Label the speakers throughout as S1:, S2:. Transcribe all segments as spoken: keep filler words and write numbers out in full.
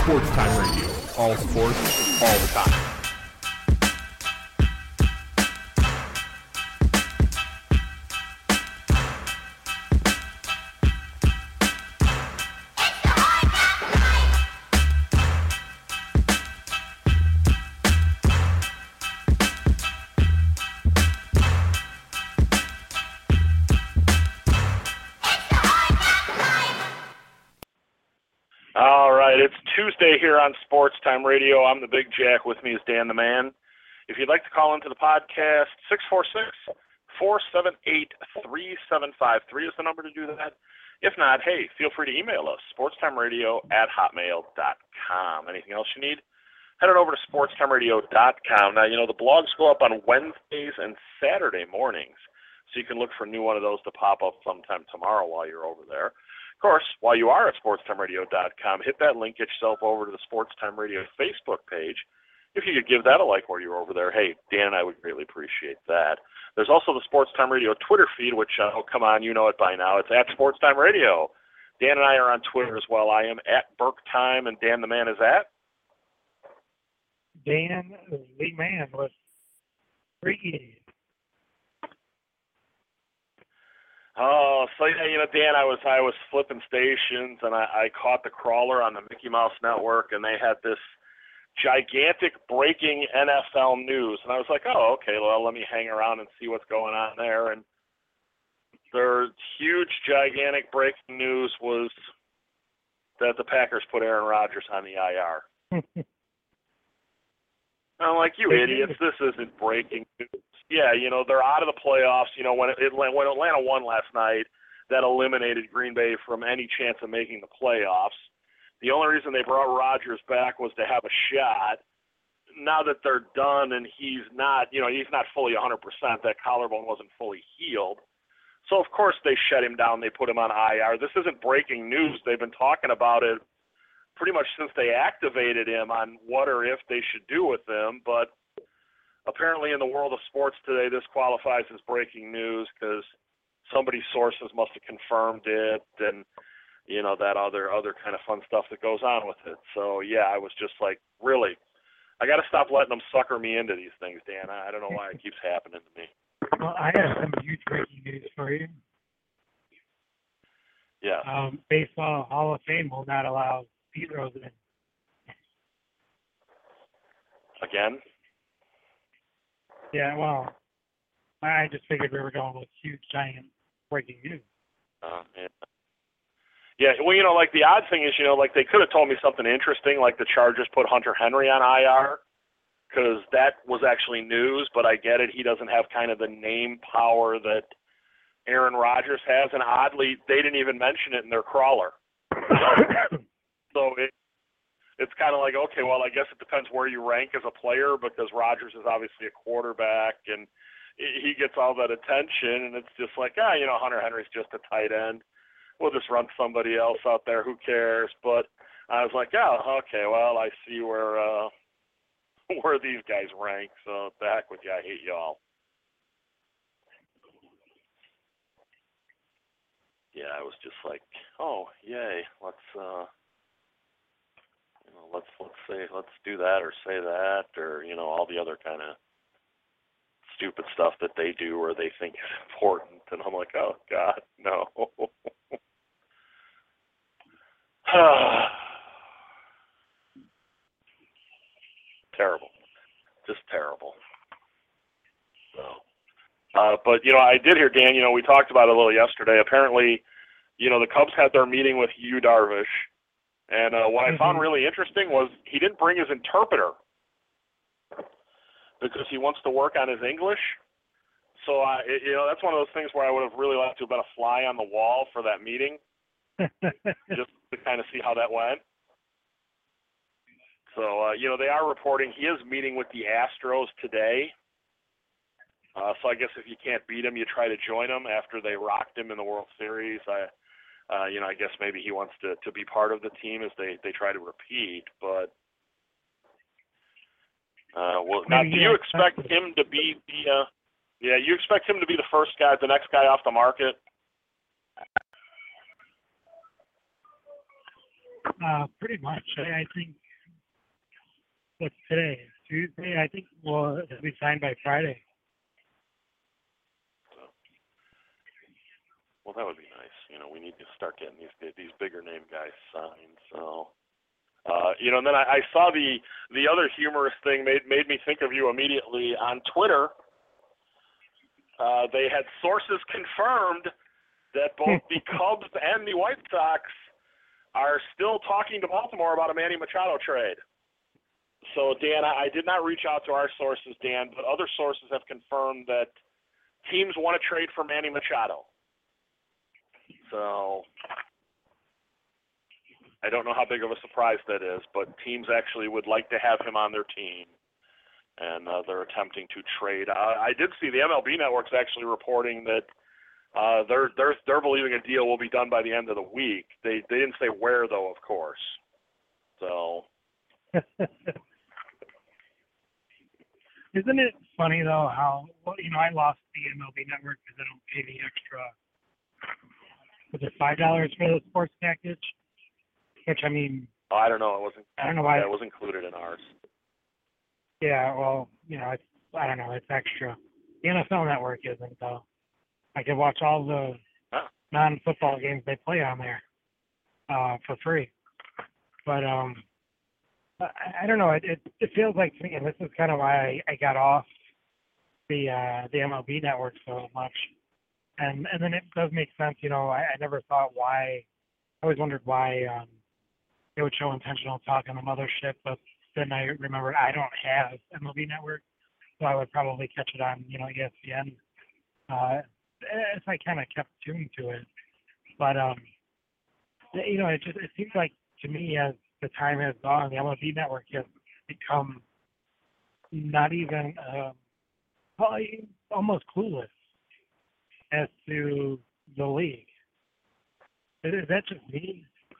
S1: Sports Time Radio. All sports, all the time.
S2: It's Tuesday here on Sports Time Radio. I'm the Big Jack. With me is Dan the Man. If you'd like to call into the podcast, six four six, four seven eight, three seven five three is the number to do that. If not, hey, feel free to email us, sportstimeradio at hotmail dot com. Anything else you need? Head on over to sportstimeradio dot com. Now, you know, the blogs go up on Wednesdays and Saturday mornings, so you can look for a new one of those to pop up sometime tomorrow while you're over there. Of course, while you are at sportstimeradio dot com, hit that link, get yourself over to the Sports Time Radio Facebook page. If you could give that a like while you're over there, hey, Dan and I would greatly appreciate that. There's also the Sports Time Radio Twitter feed, which, uh, oh, come on, you know it by now. It's at Sports Time Radio. Dan and I are on Twitter as well. I am at Burke Time, and Dan the Man is at?
S3: Dan the Man with three E's.
S2: Oh, so yeah, you know, Dan, I was I was flipping stations, and I, I caught the crawler on the Mickey Mouse Network, and they had this gigantic breaking N F L news, and I was like, oh, okay, well, let me hang around and see what's going on there. And their huge, gigantic breaking news was that the Packers put Aaron Rodgers on the I R. I'm like, you idiots, this isn't breaking news. Yeah, you know, they're out of the playoffs. You know, when, it, when Atlanta won last night, that eliminated Green Bay from any chance of making the playoffs. The only reason they brought Rodgers back was to have a shot. Now that they're done and he's not, you know, he's not fully one hundred percent, that collarbone wasn't fully healed. So, of course, they shut him down. They put him on I R. This isn't breaking news. They've been talking about it pretty much since they activated him on what or if they should do with him, but apparently in the world of sports today, this qualifies as breaking news because somebody's sources must have confirmed it and, you know, that other other kind of fun stuff that goes on with it. So, yeah, I was just like, really, I got to stop letting them sucker me into these things, Dan. I don't know why it keeps happening to me.
S3: Well, I have some huge breaking news for you.
S2: Yeah.
S3: Um, Baseball Hall of Fame will not allow Pedro's in.
S2: Again?
S3: Yeah, well, I just figured we were going with huge, giant breaking news.
S2: Uh, yeah. Yeah, well, you know, like the odd thing is, you know, like they could have told me something interesting, like the Chargers put Hunter Henry on I R, because that was actually news, but I get it. He doesn't have kind of the name power that Aaron Rodgers has, and oddly, they didn't even mention it in their crawler. So it, it's kind of like, okay, well, I guess it depends where you rank as a player, because Rodgers is obviously a quarterback, and he gets all that attention, and it's just like, ah, you know, Hunter Henry's just a tight end. We'll just run somebody else out there. Who cares? But I was like, oh, okay, well, I see where uh, where these guys rank. So the heck with you. I hate y'all. Yeah, I was just like, oh, yay, let's uh, you know, let's let's say let's do that or say that or you know all the other kind of stupid stuff that they do where they think is important, and I'm like, oh God, no. Terrible, just terrible. So, uh, but you know, I did hear, Dan. You know, we talked about it a little yesterday. Apparently, you know, the Cubs had their meeting with Yu Darvish, and uh, what mm-hmm. I found really interesting was he didn't bring his interpreter because he wants to work on his English. So, uh, it, you know, that's one of those things where I would have really liked to have been a fly on the wall for that meeting, just to kind of see how that went. So, uh, you know, they are reporting he is meeting with the Astros today. Uh, so I guess if you can't beat him, you try to join him after they rocked him in the World Series. I, uh, you know, I guess maybe he wants to, to be part of the team as they, they try to repeat. But, uh, well, now, do you expect him to be the, uh, yeah, you expect him to be the first guy, the next guy off the market?
S3: Uh, pretty much. I, I think what's today? Tuesday. I think we'll it'll be signed by Friday.
S2: So, well, that would be nice. You know, we need to start getting these these bigger name guys signed. So, uh, you know, and then I, I saw the the other humorous thing made made me think of you immediately on Twitter. Uh, they had sources confirmed that both the Cubs and the White Sox are still talking to Baltimore about a Manny Machado trade. So, Dan, I, I did not reach out to our sources, Dan, but other sources have confirmed that teams want to trade for Manny Machado. So, I don't know how big of a surprise that is, but teams actually would like to have him on their team, and uh, they're attempting to trade. Uh, I did see the M L B Network's actually reporting that uh, they're they're they're believing a deal will be done by the end of the week. They they didn't say where though, of course. So.
S3: Isn't it funny though how well, you know I lost the M L B Network because I don't pay the extra. Was it five dollars for the sports package? Which I mean.
S2: Oh, I don't know. It wasn't.
S3: I don't know why
S2: yeah, it was included in ours.
S3: Yeah, well, you know, it's, I don't know, it's extra. The N F L Network isn't though. I can watch all the
S2: Huh.
S3: non-football games they play on there uh, for free. But um, I, I don't know. It, it it feels like to me, and this is kind of why I, I got off the uh, the M L B Network so much. And and then it does make sense. You know, I, I never thought why. I always wondered why um, they would show intentional talk on the mothership, but then I remembered I don't have M L B Network, so I would probably catch it on you know E S P N uh, if I kind of kept tuned to it. But um, you know, it just it seems like to me as the time has gone, the M L B Network has become not even uh, probably almost clueless as to the league. Is, is that just me?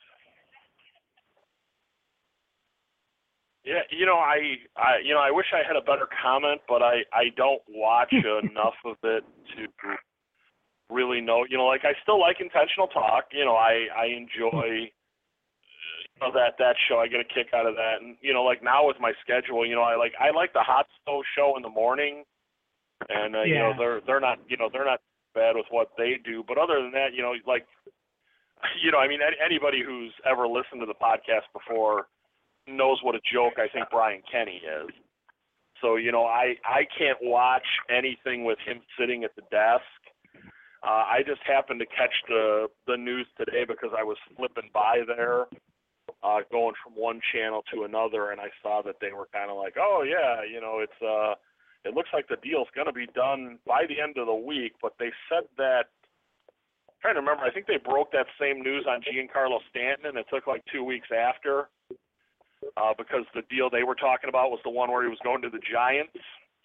S2: Yeah, you know, I, I, you know, I wish I had a better comment, but I, I don't watch enough of it to really know. You know, like I still like intentional talk. You know, I, I enjoy you know, that that show. I get a kick out of that, and you know, like now with my schedule, you know, I like I like the Hot Stove show in the morning, and uh,
S3: Yeah.
S2: you know, they're they're not you know they're not bad with what they do, but other than that, you know, like, you know, I mean, any, anybody who's ever listened to the podcast before knows what a joke I think Brian Kenny is. So, you know, I, I can't watch anything with him sitting at the desk. Uh, I just happened to catch the, the news today because I was flipping by there, uh, going from one channel to another, and I saw that they were kind of like, oh, yeah, you know, it's uh, it looks like the deal's going to be done by the end of the week, but they said that, I'm trying to remember, I think they broke that same news on Giancarlo Stanton, and it took like two weeks after. Uh, because the deal they were talking about was the one where he was going to the Giants.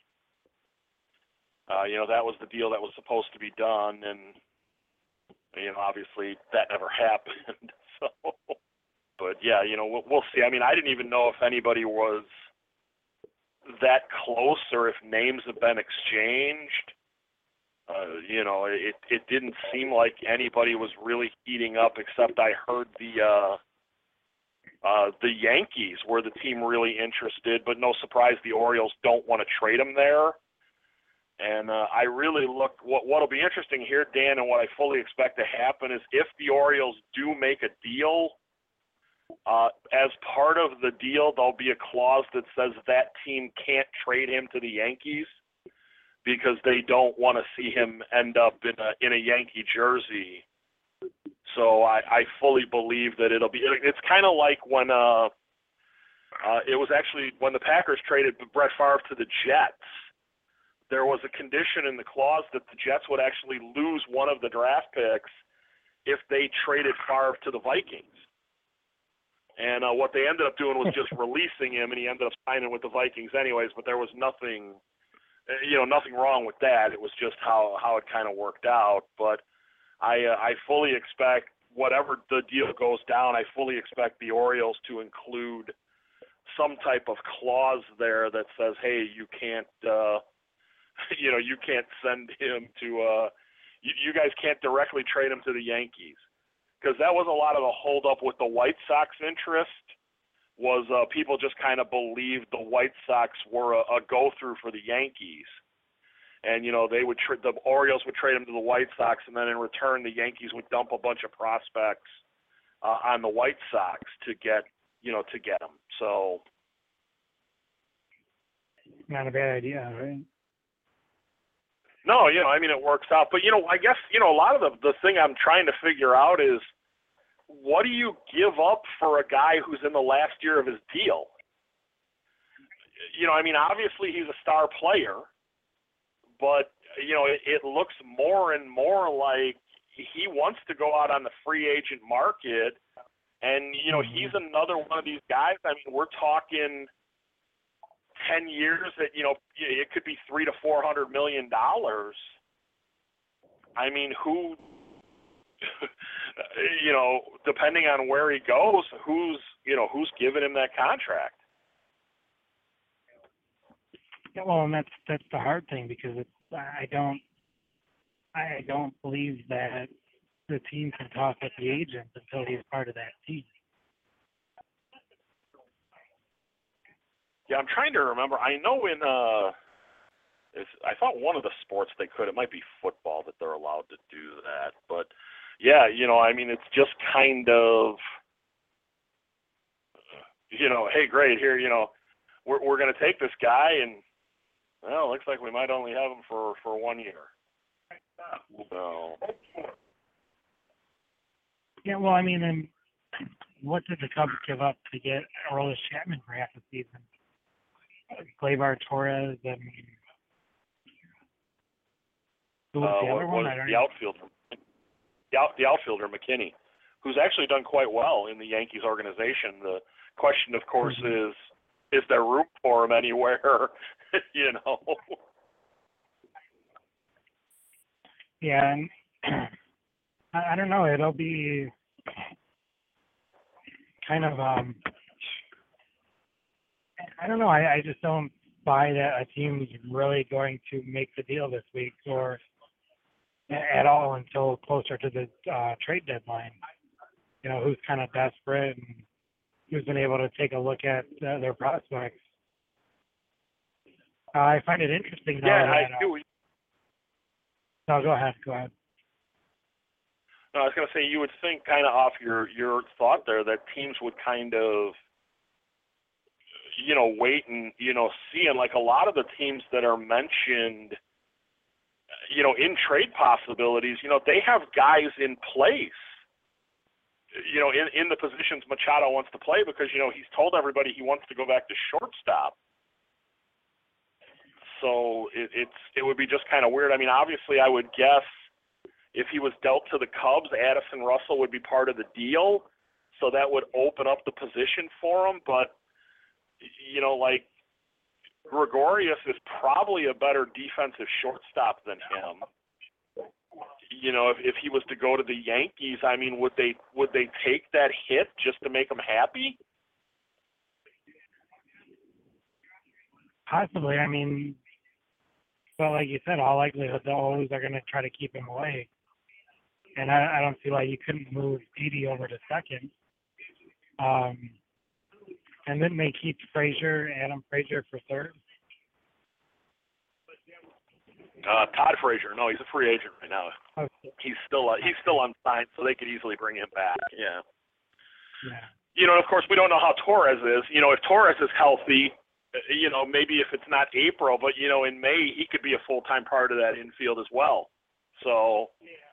S2: Uh, you know, that was the deal that was supposed to be done, and, you know, obviously that never happened. So, but, yeah, you know, we'll, we'll see. I mean, I didn't even know if anybody was that close or if names have been exchanged. Uh, you know, it, it didn't seem like anybody was really heating up, except I heard the uh, – Uh, the Yankees were the team really interested, but no surprise the Orioles don't want to trade him there. And uh, I really look, what what'll be interesting here, Dan, and what I fully expect to happen is if the Orioles do make a deal, uh, as part of the deal, there'll be a clause that says that team can't trade him to the Yankees because they don't want to see him end up in a in a Yankee jersey. So I, I fully believe that it'll be. It's kind of like when uh, uh, it was actually when the Packers traded Brett Favre to the Jets. There was a condition in the clause that the Jets would actually lose one of the draft picks if they traded Favre to the Vikings. And uh, what they ended up doing was just releasing him, and he ended up signing with the Vikings anyways. But there was nothing, you know, nothing wrong with that. It was just how how it kind of worked out. But I, uh, I fully expect, whatever the deal goes down, I fully expect the Orioles to include some type of clause there that says, hey, you can't, uh, you know, you can't send him to, uh, you, you guys can't directly trade him to the Yankees. because that was a lot of the holdup with the White Sox interest. Was uh, people just kind of believed the White Sox were a, a go-through for the Yankees. And, you know, they would tra- the Orioles would trade him to the White Sox, and then in return the Yankees would dump a bunch of prospects uh, on the White Sox to get, you know, to get him. So
S3: not a bad idea, right?
S2: No, you know, I mean, it works out. But, you know, I guess, you know, a lot of the, the thing I'm trying to figure out is what do you give up for a guy who's in the last year of his deal? You know, I mean, obviously he's a star player, but, you know, it, it looks more and more like he wants to go out on the free agent market. And, you know, he's another one of these guys. I mean, we're talking ten years that, you know, it could be three to four hundred million dollars. I mean, who, you know, depending on where he goes, who's, you know, who's giving him that contract?
S3: Yeah, well, and that's that's the hard thing, because it's, I don't I don't believe that the team can talk with the agent until he's part of that team.
S2: Yeah, I'm trying to remember. I know in uh, it's, I thought one of the sports they could. It might be football that they're allowed to do that. But yeah, you know, I mean, it's just kind of, you know, hey, great, here, you know, we're we're going to take this guy, and well, it looks like we might only have him for for one year. So.
S3: Yeah, well, I mean, and what did the Cubs give up to get Aroldis Chapman for half the season? Gleyber Torres and who was
S2: Uh,
S3: the other
S2: what,
S3: one?
S2: what
S3: I don't
S2: the
S3: know.
S2: outfielder, the, out, the outfielder McKinney, who's actually done quite well in the Yankees organization. The question, of course, mm-hmm. is is there room for him anywhere? You know.
S3: Yeah, and I, I don't know. It'll be kind of um. I don't know. I, I just don't buy that a team's really going to make the deal this week or at all until closer to the uh, trade deadline. You know, who's kind of desperate and who's been able to take a look at uh, their prospects. Uh, I find it interesting. Though,
S2: yeah,
S3: that,
S2: I do.
S3: Uh, no, go ahead. Go ahead.
S2: No, I was going to say, you would think kind of off your, your thought there that teams would kind of, you know, wait and, you know, see. And like a lot of the teams that are mentioned, you know, in trade possibilities, you know, they have guys in place, you know, in, in the positions Machado wants to play because, you know, he's told everybody he wants to go back to shortstop. So it, it's it would be just kind of weird. I mean, obviously I would guess if he was dealt to the Cubs, Addison Russell would be part of the deal. So that would open up the position for him. But, you know, like Gregorius is probably a better defensive shortstop than him. You know, if, if he was to go to the Yankees, I mean, would they would they take that hit just to make him happy?
S3: Possibly. I mean, but like you said, all likelihood the O's are going to try to keep him away. And I, I don't see why you couldn't move Didi over to second. Um, and then they keep Frazier, Adam Frazier for third.
S2: Uh, Todd Frazier, no, he's a free agent right now.
S3: Okay.
S2: He's still uh, he's still unsigned, so they could easily bring him back. Yeah.
S3: Yeah.
S2: You know, of course, we don't know how Torres is. You know, if Torres is healthy, you know, maybe if it's not April, but you know, in May he could be a full-time part of that infield as well. So.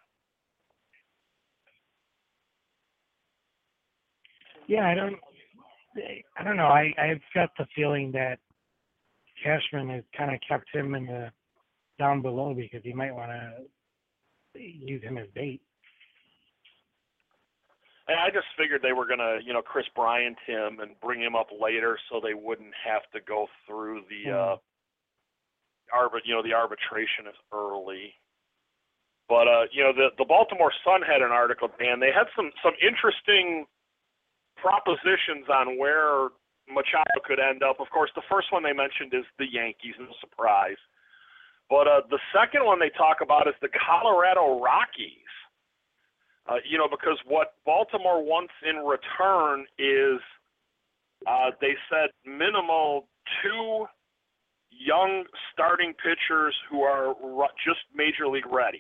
S3: Yeah, I don't. I don't know. I I've got the feeling that Cashman has kind of kept him in the down below because he might want to use him as bait.
S2: And I just figured they were gonna, you know, Chris Bryant him and bring him up later so they wouldn't have to go through the, mm. uh, arbit, you know, the arbitration is early. But uh, you know, the the Baltimore Sun had an article, Dan. They had some some interesting propositions on where Machado could end up. Of course, the first one they mentioned is the Yankees, no surprise. But uh, the second one they talk about is the Colorado Rockies. Uh, you know, because what Baltimore wants in return is, uh, they said, minimal two young starting pitchers who are just major league ready.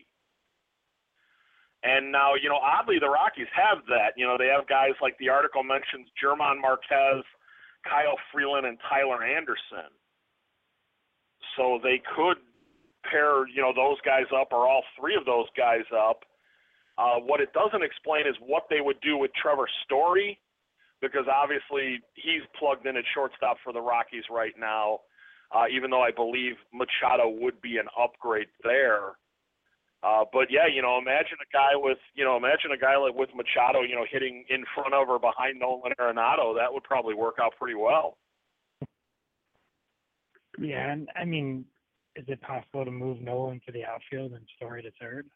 S2: And now, you know, oddly, the Rockies have that. You know, they have guys like the article mentions German Marquez, Kyle Freeland, and Tyler Anderson. So they could pair, you know, those guys up or all three of those guys up. Uh, what it doesn't explain is what they would do with Trevor Story, because obviously he's plugged in at shortstop for the Rockies right now, uh, even though I believe Machado would be an upgrade there. Uh, but yeah, you know, imagine a guy with, you know, imagine a guy like with Machado, you know, hitting in front of or behind Nolan Arenado. That would probably work out pretty well.
S3: Yeah, and I mean, is it possible to move Nolan to the outfield and Story to third?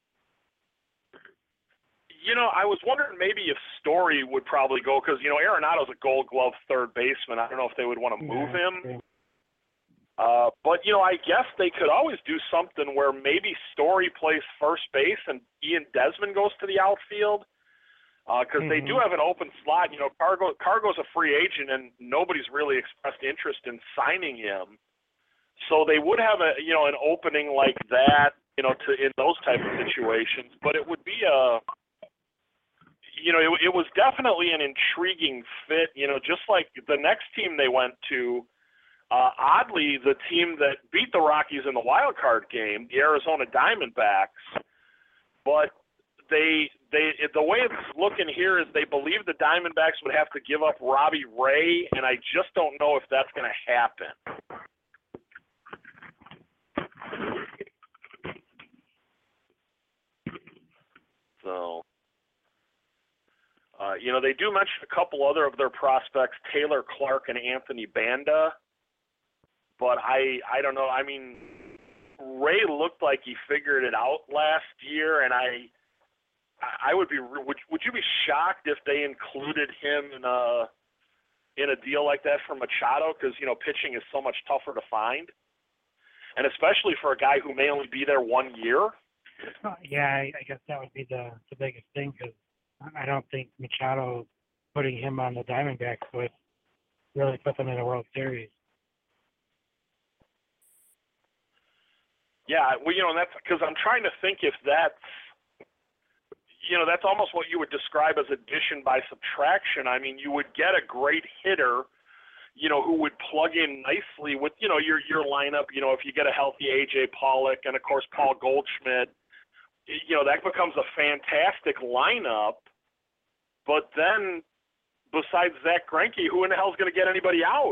S2: You know, I was wondering maybe if Story would probably go, because, you know, Arenado's a Gold Glove third baseman. I don't know if they would want to move
S3: yeah,
S2: him. Uh, but, you know, I guess they could always do something where maybe Story plays first base and Ian Desmond goes to the outfield, because uh, mm-hmm. they do have an open slot. You know, Cargo Cargo's a free agent, and nobody's really expressed interest in signing him. So they would have a, you know, an opening like that, you know, to in those type of situations. But it would be a You know, it, it was definitely an intriguing fit, you know, just like the next team they went to, uh, oddly, the team that beat the Rockies in the wild card game, the Arizona Diamondbacks, but they, they, the way it's looking here is they believe the Diamondbacks would have to give up Robbie Ray, and I just don't know if that's going to happen. So... Uh, you know, they do mention a couple other of their prospects, Taylor Clark and Anthony Banda, but I I don't know. I mean, Ray looked like he figured it out last year, and I I would be would would you be shocked if they included him in a in a deal like that for Machado? Because, you know, pitching is so much tougher to find, and especially for a guy who may only be there one year.
S3: Uh, yeah, I, I guess that would be the the biggest thing, because I don't think Machado putting him on the Diamondbacks would really put them in a World Series.
S2: Yeah, well, you know, that's because I'm trying to think if that's, you know, that's almost what you would describe as addition by subtraction. I mean, you would get a great hitter, you know, who would plug in nicely with, you know, your your lineup. You know, if you get a healthy A J Pollock and, of course, Paul Goldschmidt, you know, that becomes a fantastic lineup. But then, besides Zach Greinke, who in the hell is going to get anybody out?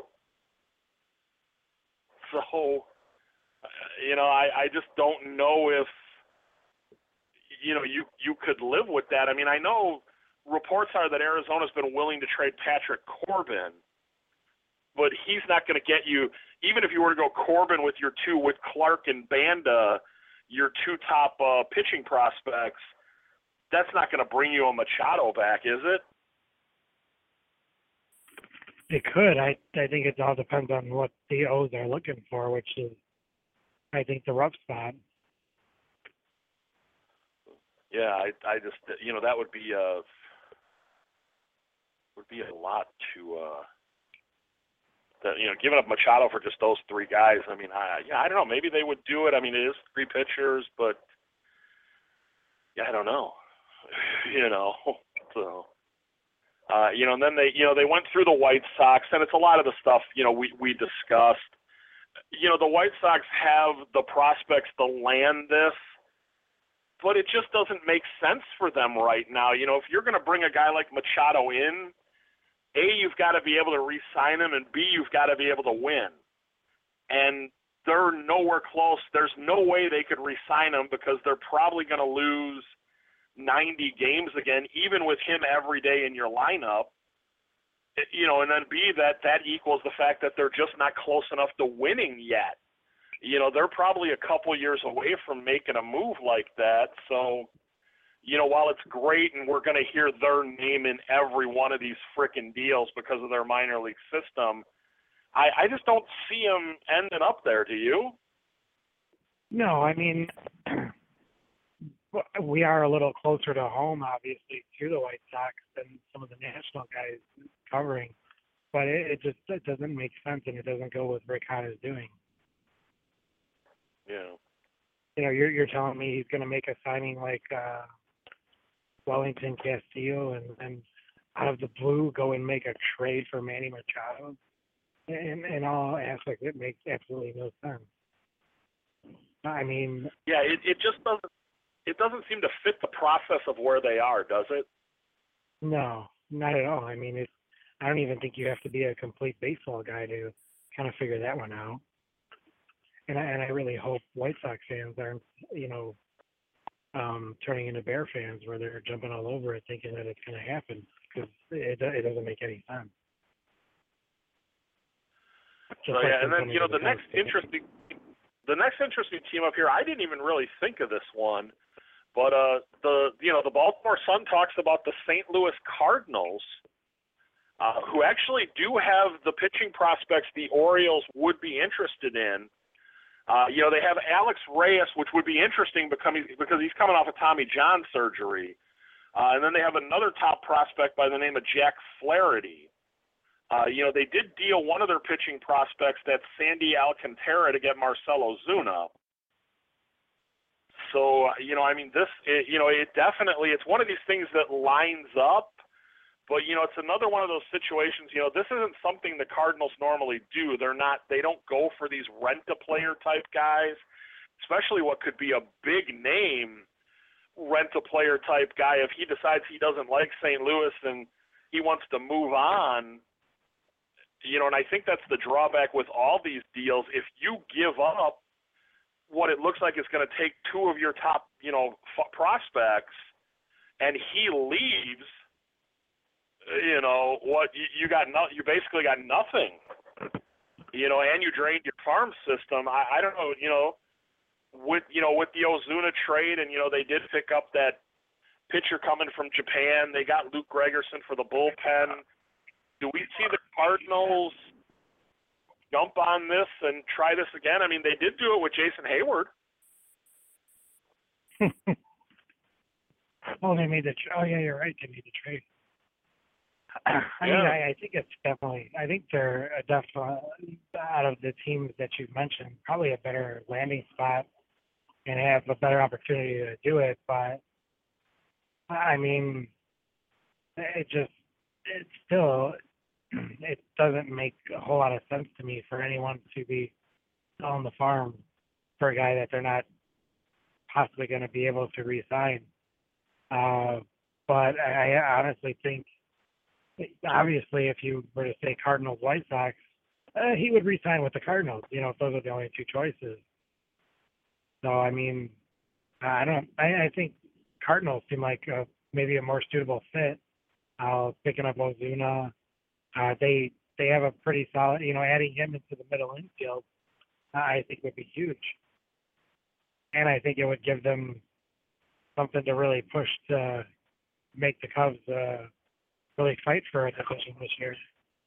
S2: So, you know, I, I just don't know if, you know, you, you could live with that. I mean, I know reports are that Arizona's been willing to trade Patrick Corbin, but he's not going to get you, even if you were to go Corbin with your two, with Clark and Banda, your two top uh, pitching prospects, that's not going to bring you a Machado back, is it?
S3: It could. I I think it all depends on what the O's are looking for, which is, I think, the rough spot.
S2: Yeah, I I just, you know, that would be a would be a lot to, uh, that, you know, giving up Machado for just those three guys. I mean, I yeah, I don't know. Maybe they would do it. I mean, it is three pitchers, but yeah, I don't know. You know, so, uh, you know, and then they, you know, they went through the White Sox, and it's a lot of the stuff, you know, we, we discussed. You know, the White Sox have the prospects to land this, but it just doesn't make sense for them right now. You know, if you're going to bring a guy like Machado in, A, you've got to be able to re-sign him, and B, you've got to be able to win. And they're nowhere close. There's no way they could re-sign him because they're probably going to lose ninety games again, even with him every day in your lineup. You know, and then B, that, that equals the fact that they're just not close enough to winning yet. You know, they're probably a couple years away from making a move like that. So, you know, while it's great and we're going to hear their name in every one of these frickin' deals because of their minor league system, I, I just don't see them ending up there. Do you?
S3: No, I mean, we are a little closer to home, obviously, to the White Sox than some of the national guys covering. But it, it just it doesn't make sense, and it doesn't go with Rick Hahn doing.
S2: Yeah.
S3: You know, you're you're telling me he's going to make a signing like uh, Wellington Castillo, and and out of the blue go and make a trade for Manny Machado. In in all aspects, it makes absolutely no sense. I mean,
S2: yeah, it it just doesn't it doesn't seem to fit the process of where they are, does it?
S3: no, not at all. I mean, it's I don't even think you have to be a complete baseball guy to kind of figure that one out. And I, and I really hope White Sox fans aren't, you know, um, turning into Bear fans where they're jumping all over it thinking that it's going to happen, because it it doesn't make any sense.
S2: So
S3: Just like
S2: yeah, and
S3: them
S2: then
S3: coming
S2: you know
S3: to
S2: the next
S3: Cubs.
S2: interesting the next interesting team up here, I didn't even really think of this one, but uh the you know the Baltimore Sun talks about the Saint Louis Cardinals, uh, who actually do have the pitching prospects the Orioles would be interested in. Uh, you know, they have Alex Reyes, which would be interesting because he's coming off of Tommy John surgery. Uh, and then they have another top prospect by the name of Jack Flaherty. Uh, you know, they did deal one of their pitching prospects, that's Sandy Alcantara, to get Marcell Ozuna. So, you know, I mean, this, it, you know, it definitely, it's one of these things that lines up. But, you know, it's another one of those situations, you know, this isn't something the Cardinals normally do. They're not, they don't go for these rent-a-player type guys, especially what could be a big name rent-a-player type guy. If he decides he doesn't like Saint Louis and he wants to move on, you know, and I think that's the drawback with all these deals. If you give up what it looks like is going to take two of your top, you know, f- prospects and he leaves, you know what you, you got no, you basically got nothing, you know, and you drained your farm system. I, I don't know, you know, with you know with the Ozuna trade, and you know they did pick up that pitcher coming from Japan. They got Luke Gregerson for the bullpen. Do we see the Cardinals jump on this and try this again? I mean, they did do it with Jason Hayward.
S3: Oh, they made the tra- oh yeah, you're right. They made the trade. I
S2: Yeah.
S3: mean, I, I think it's definitely. I think they're a definitely out of the teams that you've mentioned, probably a better landing spot and have a better opportunity to do it. But I mean, it just it still it doesn't make a whole lot of sense to me for anyone to be selling the farm for a guy that they're not possibly going to be able to re-sign. Uh, but I, I honestly think. Obviously, if you were to say Cardinals, White Sox, uh, he would re-sign with the Cardinals. You know, if those are the only two choices. So I mean, I don't. I, I think Cardinals seem like a, maybe a more suitable fit. Uh, picking up Ozuna, uh, they they have a pretty solid. You know, adding him into the middle infield, uh, I think would be huge. And I think it would give them something to really push to make the Cubs. Uh, really fight for a division this year.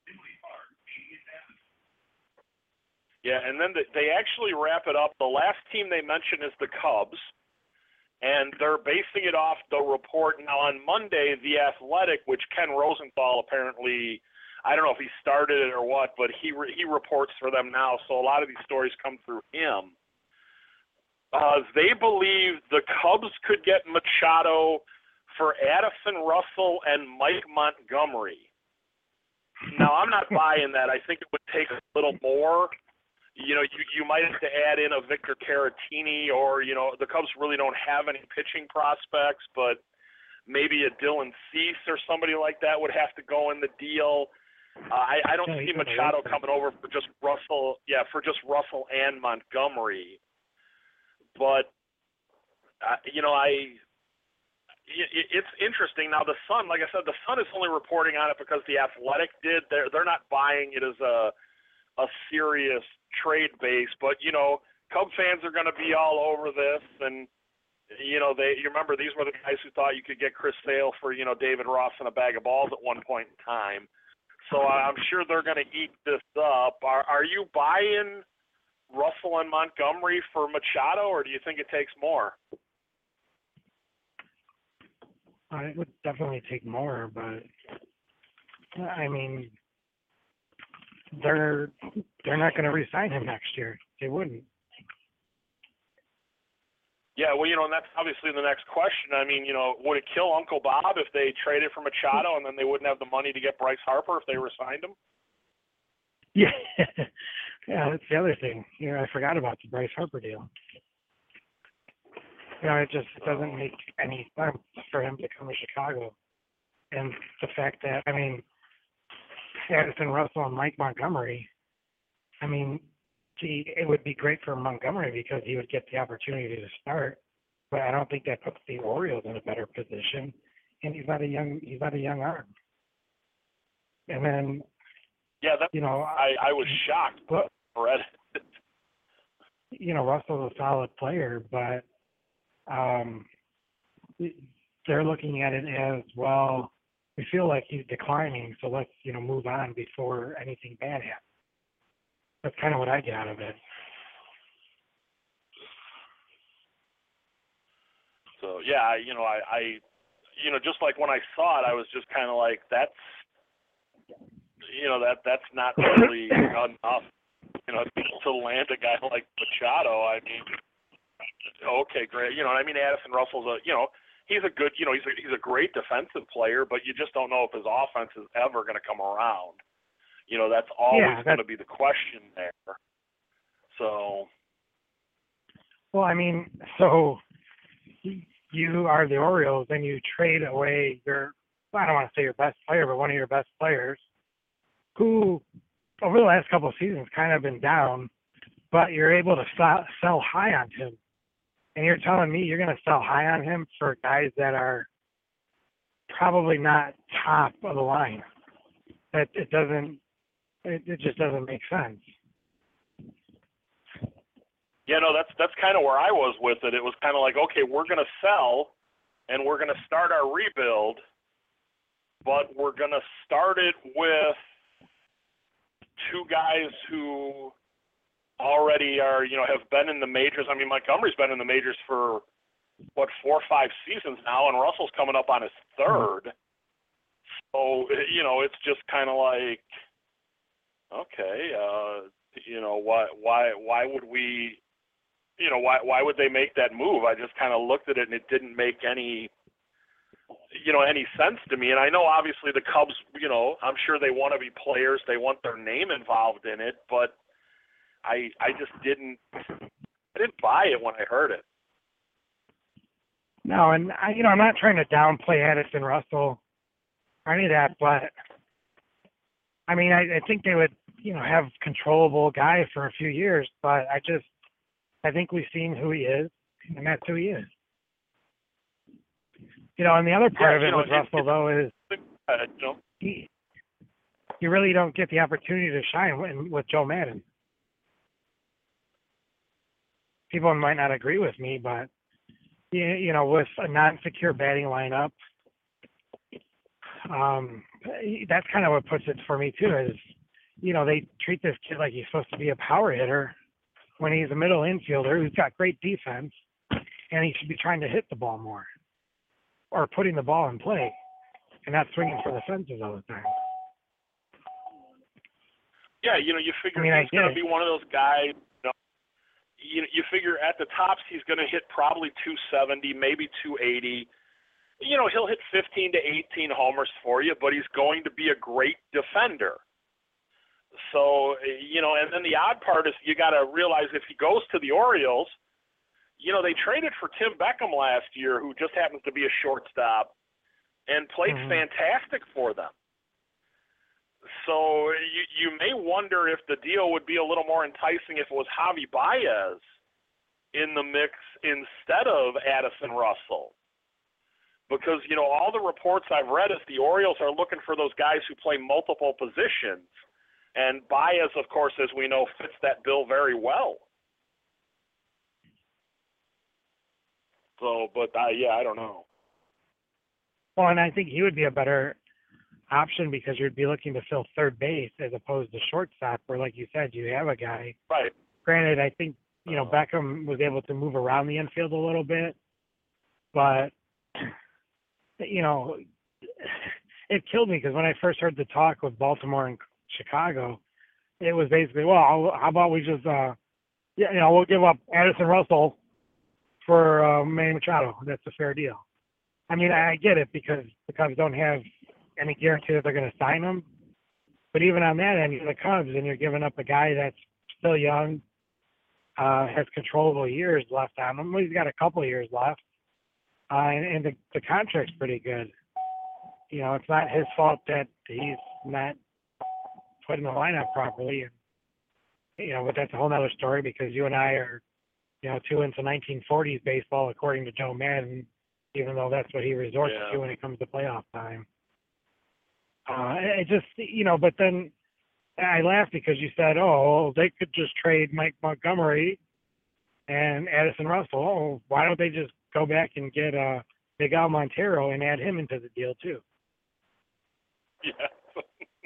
S2: Yeah, and then the, they actually wrap it up. The last team they mention is the Cubs, and they're basing it off the report. Now, on Monday, The Athletic, which Ken Rosenthal apparently, I don't know if he started it or what, but he re, he reports for them now, so a lot of these stories come through him. Uh, they believe the Cubs could get Machado for Addison Russell and Mike Montgomery. Now, I'm not buying that. I think it would take a little more. You know, you, you might have to add in a Victor Caratini, or, you know, the Cubs really don't have any pitching prospects, but maybe a Dylan Cease or somebody like that would have to go in the deal. Uh, I, I don't
S3: Yeah,
S2: see Machado coming over for just Russell, yeah, for just Russell and Montgomery. But, uh, you know, I... It's interesting. Now, the Sun, like I said, the Sun is only reporting on it because the Athletic did. They're, they're not buying it as a a serious trade base. But, you know, Cub fans are going to be all over this. And, you know, they you remember these were the guys who thought you could get Chris Sale for, you know, David Ross and a bag of balls at one point in time. So I'm sure they're going to eat this up. Are, are you buying Russell and Montgomery for Machado, or do you think it takes more?
S3: Uh, it would definitely take more, but I mean, they're they're not going to re-sign him next year. They wouldn't.
S2: Yeah, well, you know, and that's obviously the next question. I mean, you know, would it kill Uncle Bob if they traded for Machado and then they wouldn't have the money to get Bryce Harper if they re-signed him?
S3: Yeah, yeah, that's the other thing. You know, I forgot about the Bryce Harper deal. You know, it just doesn't make any sense for him to come to Chicago. And the fact that, I mean, Addison Russell and Mike Montgomery, I mean, gee, it would be great for Montgomery because he would get the opportunity to start, but I don't think that puts the Orioles in a better position. And he's not a young, he's not a young arm. And then,
S2: yeah, that,
S3: you know,
S2: I, I was shocked.
S3: Well,
S2: read it.
S3: You know, Russell's a solid player, but um, they're looking at it as, well, we feel like he's declining, so let's, you know, move on before anything bad happens. That's kind of what I get out of it.
S2: So, yeah, I, you know, I, I, you know, just like when I saw it, I was just kind of like, that's, you know, that that's not really enough, you know, to land a guy like Machado. I mean, okay, great. You know, I mean, Addison Russell's a, you know, he's a good, you know, he's a, he's a great defensive player, but you just don't know if his offense is ever going to come around. You know, that's always
S3: Yeah,
S2: going to be the question there. So.
S3: Well, I mean, so you are the Orioles and you trade away your, I don't want to say your best player, but one of your best players who over the last couple of seasons kind of been down, but you're able to sell, sell high on him. And you're telling me you're going to sell high on him for guys that are probably not top of the line. It, it doesn't, it, it just doesn't make sense.
S2: Yeah, no, that's that's kind of where I was with it. It was kind of like, okay, we're going to sell and we're going to start our rebuild, but we're going to start it with two guys who already are, you know, have been in the majors. I mean, Montgomery's been in the majors for, what, four or five seasons now, and Russell's coming up on his third. So, you know, it's just kind of like, okay, uh, you know, why, why, why would we, you know, why, why would they make that move? I just kind of looked at it and it didn't make any, you know, any sense to me. And I know obviously the Cubs, you know, I'm sure they want to be players. They want their name involved in it, but I, I just didn't, I didn't buy it when I heard it.
S3: No, and I, you know, I'm not trying to downplay Addison Russell or any of that, but I mean, I, I think they would, you know, have controllable guy for a few years, but I just, I think we've seen who he is, and that's who he is. You know, and the other part
S2: yeah,
S3: of it
S2: know,
S3: with
S2: it,
S3: Russell,
S2: it,
S3: though, is
S2: uh, you know,
S3: he, you really don't get the opportunity to shine with, with Joe Madden. People might not agree with me, but, you know, with a non-secure batting lineup, um, that's kind of what puts it for me, too, is, you know, they treat this kid like he's supposed to be a power hitter when he's a middle infielder who's got great defense, and he should be trying to hit the ball more or putting the ball in play and not swinging for the fences all the time.
S2: Yeah, you know, you figure
S3: I mean,
S2: he's going to
S3: it.
S2: be one of those guys, you know, you, you figure at the tops he's going to hit probably two seventy, maybe two eighty. You know, he'll hit fifteen to eighteen homers for you, but he's going to be a great defender. So, you know, and then the odd part is you got to realize if he goes to the Orioles, you know, they traded for Tim Beckham last year, who just happens to be a shortstop, and played
S3: Mm-hmm.
S2: fantastic for them. So you you may wonder if the deal would be a little more enticing if it was Javi Baez in the mix instead of Addison Russell. Because, you know, all the reports I've read is the Orioles are looking for those guys who play multiple positions. And Baez, of course, as we know, fits that bill very well. So, but, uh, yeah, I don't know.
S3: Well, and I think he would be a better option because you'd be looking to fill third base as opposed to shortstop, where, like you said, you have a guy.
S2: Right.
S3: Granted, I think, you know, Beckham was able to move around the infield a little bit, but you know, it killed me because when I first heard the talk with Baltimore and Chicago, it was basically, well, how about we just, uh, yeah, you know, we'll give up Addison Russell for uh, Manny Machado. That's a fair deal. I mean, I get it because the Cubs don't have any guarantee that they're going to sign him. But even on that end, you're the Cubs, and you're giving up a guy that's still young, uh, has controllable years left on him. Well, he's got a couple of years left, uh, and, and the, the contract's pretty good. You know, it's not his fault that he's not put in the lineup properly. And, you know, but that's a whole nother story because you and I are, you know, too into nineteen forties baseball, according to Joe Madden, even though that's what he resorts
S2: Yeah.
S3: to when it comes to playoff time. Uh, it just, you know, but then I laughed because you said, oh, they could just trade Mike Montgomery and Addison Russell. Oh, why don't they just go back and get uh, Miguel Montero and add him into the deal too?
S2: Yeah.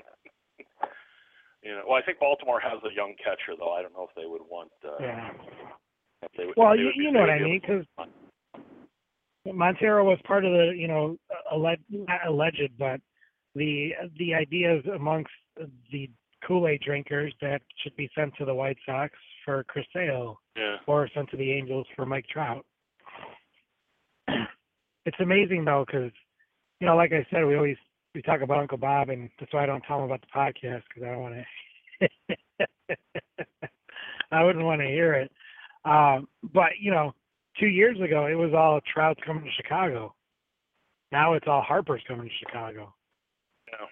S2: You know, well, I think Baltimore has a young catcher, though. I don't know if they would want. Uh,
S3: Yeah.
S2: If they would,
S3: Well,
S2: if they
S3: you,
S2: would be-
S3: you know what
S2: they
S3: I
S2: would be
S3: mean,
S2: able
S3: because
S2: to-
S3: Montero was part of the, you know, alleged, not alleged, but the the ideas amongst the Kool-Aid drinkers that should be sent to the White Sox for Chris Sale
S2: Yeah.
S3: or sent to the Angels for Mike Trout. It's amazing though, because you know, like I said, we always we talk about Uncle Bob, and that's why I don't tell him about the podcast because I don't want to. I wouldn't want to hear it. Um, but you know, two years ago it was all Trout's coming to Chicago. Now it's all Harper's coming to Chicago.
S2: Yeah.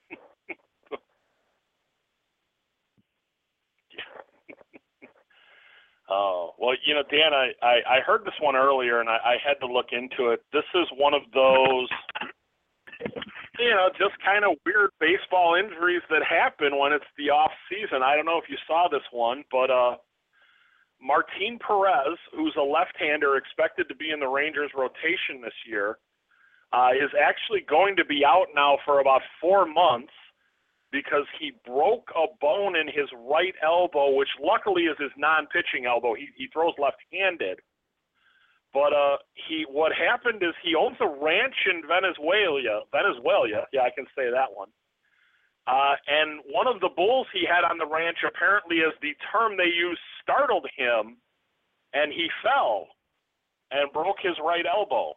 S2: Oh, well, you know, Dan, I, I, I heard this one earlier, and I, I had to look into it. This is one of those, you know, just kind of weird baseball injuries that happen when it's the off season. I don't know if you saw this one, but uh, Martin Perez, who's a left-hander expected to be in the Rangers rotation this year, uh, is actually going to be out now for about four months because he broke a bone in his right elbow, which luckily is his non-pitching elbow. He he throws left-handed. But uh, he what happened is he owns a ranch in Venezuela. Venezuela, yeah, I can say that one. Uh, and one of the bulls he had on the ranch, apparently, as the term they used, startled him, and he fell and broke his right elbow.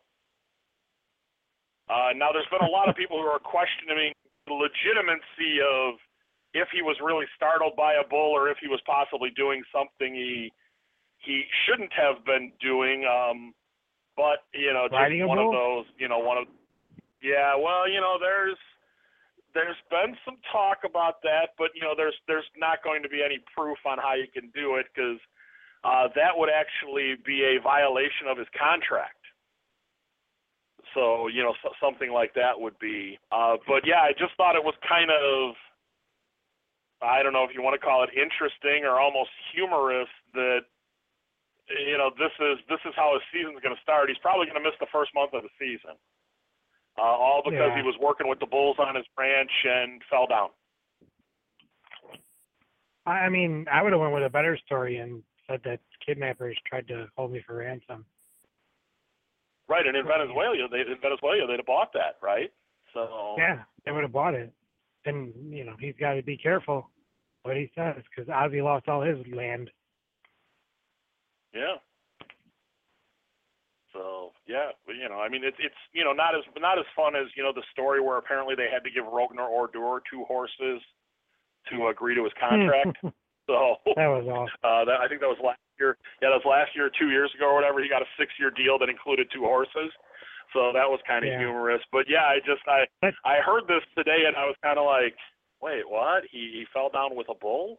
S2: Uh, now, there's been a lot of people who are questioning the legitimacy of if he was really startled by a bull or if he was possibly doing something he he shouldn't have been doing. Um, but, you know, just
S3: Riding a
S2: one
S3: bull?
S2: of those, you know, one of, yeah, well, you know, there's, there's been some talk about that, but, you know, there's, there's not going to be any proof on how you can do it because uh, that would actually be a violation of his contract. So, you know, so, something like that would be. Uh, but, yeah, I just thought it was kind of, I don't know if you want to call it interesting or almost humorous that, you know, this is this is how his season's going to start. He's probably going to miss the first month of the season, uh, all because
S3: Yeah.
S2: he was working with the Bulls on his ranch and fell down.
S3: I mean, I would have went with a better story and said that kidnappers tried to hold me for ransom.
S2: Right, and in Venezuela, they in Venezuela they'd have bought that, right? So
S3: Yeah, they would have bought it. And, you know, he's got to be careful what he says because Ozzy lost all his land.
S2: yeah. So yeah, but, you know, I mean, it's it's you know not as not as fun as you know the story where apparently they had to give Rogner Ordur two horses to agree to his contract. So
S3: That was awesome.
S2: uh, that I think that was last year. Yeah, that was last year, two years ago or whatever. He got a six-year deal that included two horses. So that was kind of
S3: Yeah.
S2: humorous. But yeah, I just I
S3: But-
S2: I heard this today and I was kind of like, wait, what? He he fell down with a bull?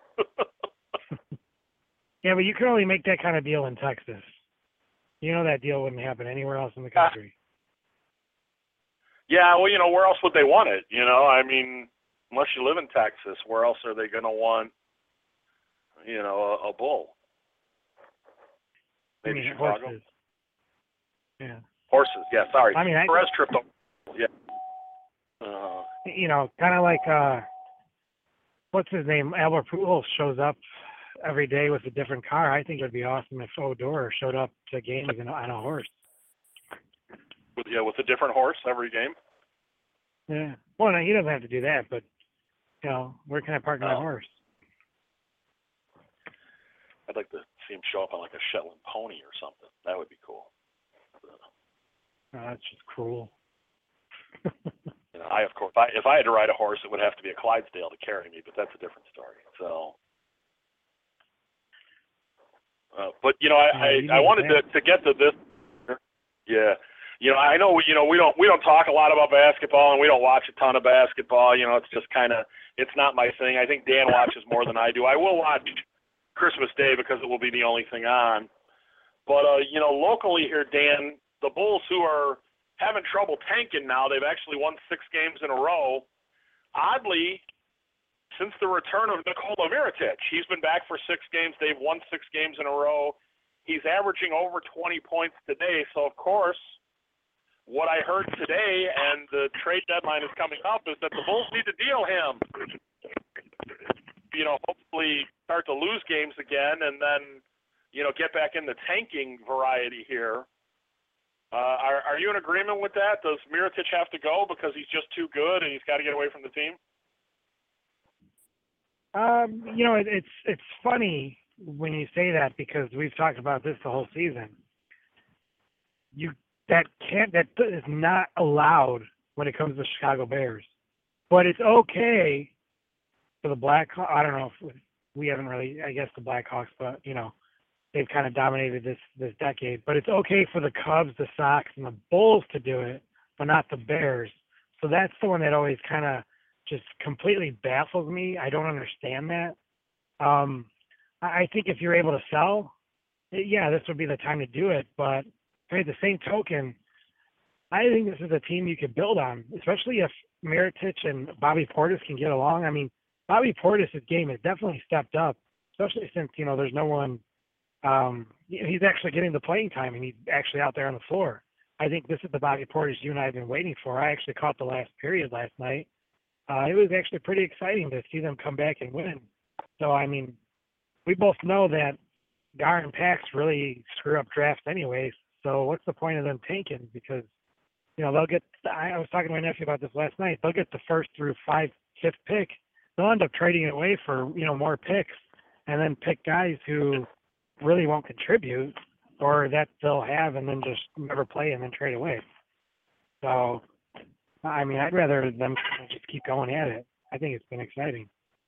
S3: Yeah, but you can only make that kind of deal in Texas. You know that deal wouldn't happen anywhere else in the country.
S2: Yeah, well, you know, where else would they want it? You know, I mean, unless you live in Texas, where else are they going to want, you know, a, a bull? Maybe
S3: I mean,
S2: Chicago.
S3: horses. Yeah.
S2: Horses, yeah. Sorry,
S3: I mean, I-
S2: Perez tripped over. Yeah. Uh,
S3: You know, kind of like, uh, what's his name? Albert Pujols shows up every day with a different car. I think it would be awesome if Odor showed up to games in, on a horse.
S2: with yeah with a different horse every game.
S3: Yeah. Well, no, he doesn't have to do that, but you know, where can I park my
S2: Oh.
S3: horse?
S2: I'd like to see him show up on like a Shetland pony or something. That would be cool.
S3: Oh, that's just cruel.
S2: You know, I of course, if I, if I had to ride a horse, it would have to be a Clydesdale to carry me, but that's a different story. So, uh, but you know, I
S3: Yeah, you
S2: I, I
S3: need
S2: wanted to
S3: that.
S2: to get to this. Yeah, you know, I know you know we don't we don't talk a lot about basketball, and we don't watch a ton of basketball. You know, it's just kind of it's not my thing. I think Dan watches more than I do. I will watch Christmas Day because it will be the only thing on. But uh, you know, locally here, Dan, the Bulls who are having trouble tanking now, they've actually won six games in a row. Oddly, since the return of Nikola Mirotic, he's been back for six games. They've won six games in a row. He's averaging over twenty points today. So, of course, what I heard today, and the trade deadline is coming up, is that the Bulls need to deal him. You know, hopefully start to lose games again and then, you know, get back in the tanking variety here. Uh, are, are you in agreement with that? Does Mirotic have to go because he's just too good and he's got to get away from the team?
S3: Um, you know, it, it's it's funny when you say that because we've talked about this the whole season. You that can't that is not allowed when it comes to Chicago Bears, but it's okay for the Blackhawks. I don't know if we haven't really, I guess the Blackhawks, but you know, they've kind of dominated this this decade. But it's okay for the Cubs, the Sox, and the Bulls to do it, but not the Bears. So that's the one that always kind of just completely baffles me. I don't understand that. Um, I think if you're able to sell, yeah, this would be the time to do it. But at the same token, I think this is a team you could build on, especially if Mirotic and Bobby Portis can get along. I mean, Bobby Portis' game has definitely stepped up, especially since, you know, there's no one um, he's actually getting the playing time, and he's actually out there on the floor. I think this is the Bobby Portis you and I have been waiting for. I actually caught the last period last night. Uh, it was actually pretty exciting to see them come back and win. So, I mean, we both know that Gar and Pax really screw up drafts anyways. So what's the point of them tanking? Because, you know, they'll get – I was talking to my nephew about this last night. They'll get the first through five, fifth pick. They'll end up trading it away for, you know, more picks and then pick guys who really won't contribute or that they'll have and then just never play and then trade away. So, I mean, I'd rather them just keep going at it. I think it's been exciting.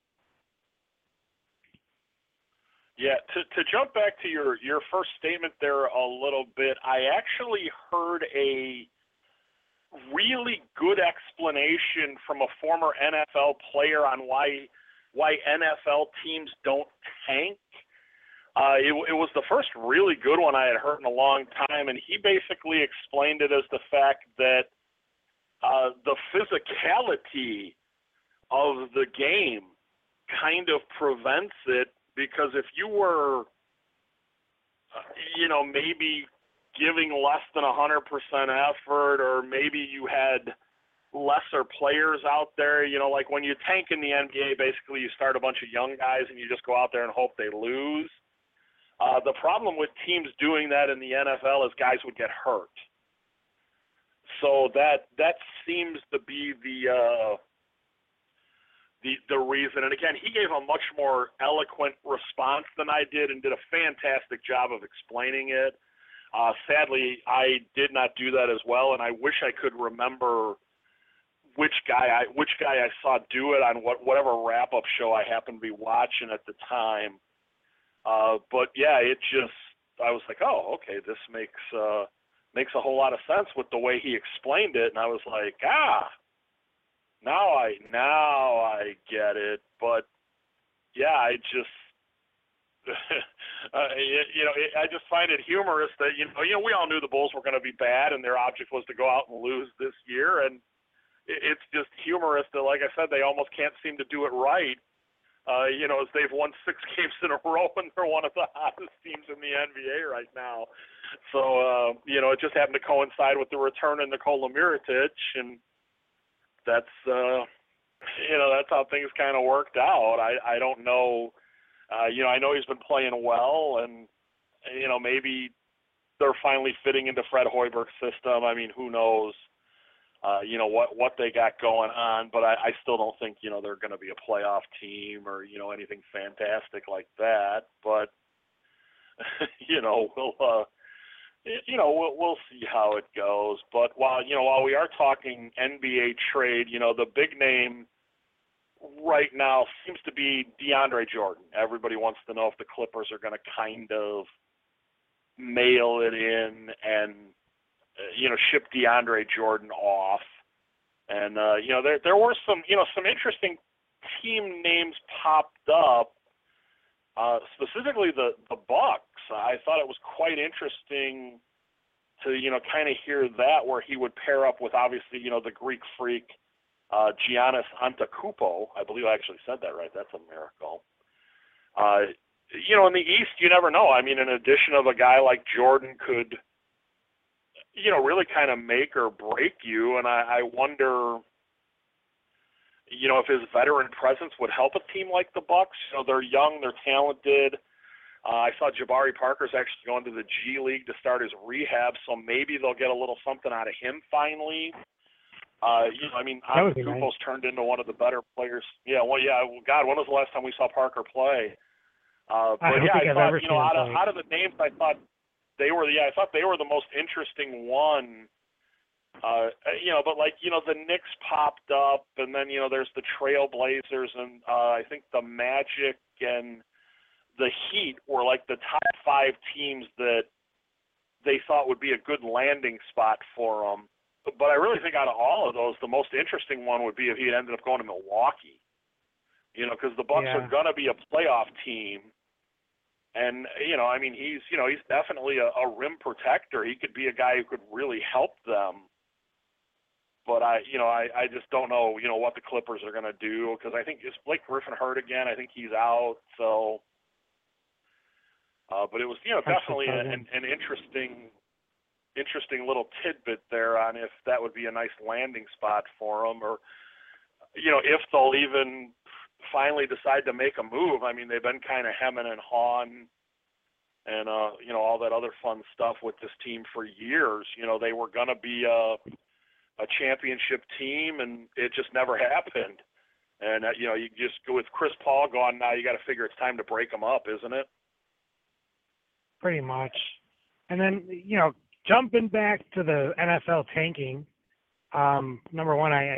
S2: Yeah, to to jump back to your, your first statement there a little bit, I actually heard a really good explanation from a former N F L player on why why N F L teams don't tank. Uh, it, it was the first really good one I had heard in a long time, and he basically explained it as the fact that uh, the physicality of the game kind of prevents it, because if you were, uh, you know, maybe giving less than one hundred percent effort, or maybe you had lesser players out there, you know, like when you tank in the N B A, basically you start a bunch of young guys and you just go out there and hope they lose. Uh, the problem with teams doing that in the N F L is guys would get hurt. So that that seems to be the uh, the the reason. And again, he gave a much more eloquent response than I did, and did a fantastic job of explaining it. Uh, sadly, I did not do that as well, and I wish I could remember which guy I which guy I saw do it on what whatever wrap-up show I happened to be watching at the time. Uh, but yeah, it just I was like, oh, okay, this makes uh, makes a whole lot of sense with the way he explained it, and I was like, ah, now I now I get it. But yeah, I just. uh, it, you know, it, I just find it humorous that you know, you know, we all knew the Bulls were going to be bad, and their object was to go out and lose this year. And it, it's just humorous that, like I said, they almost can't seem to do it right. Uh, you know, as they've won six games in a row, and they're one of the hottest teams in the N B A right now. So, uh, you know, it just happened to coincide with the return of Nikola Mirotic, and that's, uh, you know, that's how things kind of worked out. I, I don't know. Uh, you know, I know he's been playing well, and, you know, maybe they're finally fitting into Fred Hoiberg's system. I mean, who knows, uh, you know, what, what they got going on, but I, I still don't think, you know, they're going to be a playoff team or, you know, anything fantastic like that. But, you know, we'll, uh, you know, we'll, we'll see how it goes. But while, you know, while we are talking N B A trade, you know, the big name right now seems to be DeAndre Jordan. Everybody wants to know if the Clippers are going to kind of mail it in and, uh, you know, ship DeAndre Jordan off. And, uh, you know, there there were some, you know, some interesting team names popped up, uh, specifically the, the Bucks. I thought it was quite interesting to, you know, kind of hear that, where he would pair up with, obviously, you know, the Greek freak, uh, Giannis Antetokounmpo. I believe I actually said that right. That's a miracle. Uh, you know, in the East, you never know. I mean, an addition of a guy like Jordan could, you know, really kind of make or break you. And I, I wonder, you know, if his veteran presence would help a team like the Bucks. You know, they're young, they're talented. Uh, I saw Jabari Parker's actually going to the G League to start his rehab, so maybe they'll get a little something out of him finally. Uh, you know, I mean, Antetokounmpo's nice. Turned into one of the better players. Yeah, well, yeah, well, God, when was the last time we saw Parker play? Uh, but
S3: I
S2: yeah, I
S3: I've
S2: thought, you know, out of, out of the names, I thought they were, yeah, I thought they were the most interesting one. Uh, you know, but like, you know, the Knicks popped up, and then, you know, there's the Trailblazers, and uh, I think the Magic and the Heat were like the top five teams that they thought would be a good landing spot for them. But I really think out of all of those, the most interesting one would be if he had ended up going to Milwaukee. You know, because the Bucks
S3: yeah.
S2: are going to be a playoff team. And, you know, I mean, he's, you know, he's definitely a, a rim protector. He could be a guy who could really help them. But I, you know, I, I just don't know, you know, what the Clippers are going to do, because I think, is Blake Griffin hurt again? I think he's out. So, uh, but it was, you know, definitely a, an, an interesting, interesting little tidbit there on if that would be a nice landing spot for them, or, you know, if they'll even finally decide to make a move. I mean, they've been kind of hemming and hawing and, uh, you know, all that other fun stuff with this team for years. You know, they were going to be a, a championship team, and it just never happened. And, uh, you know, you just go with Chris Paul gone now, you got to figure it's time to break them up, isn't it?
S3: Pretty much. And then, you know, jumping back to the N F L tanking, um, number one, I, I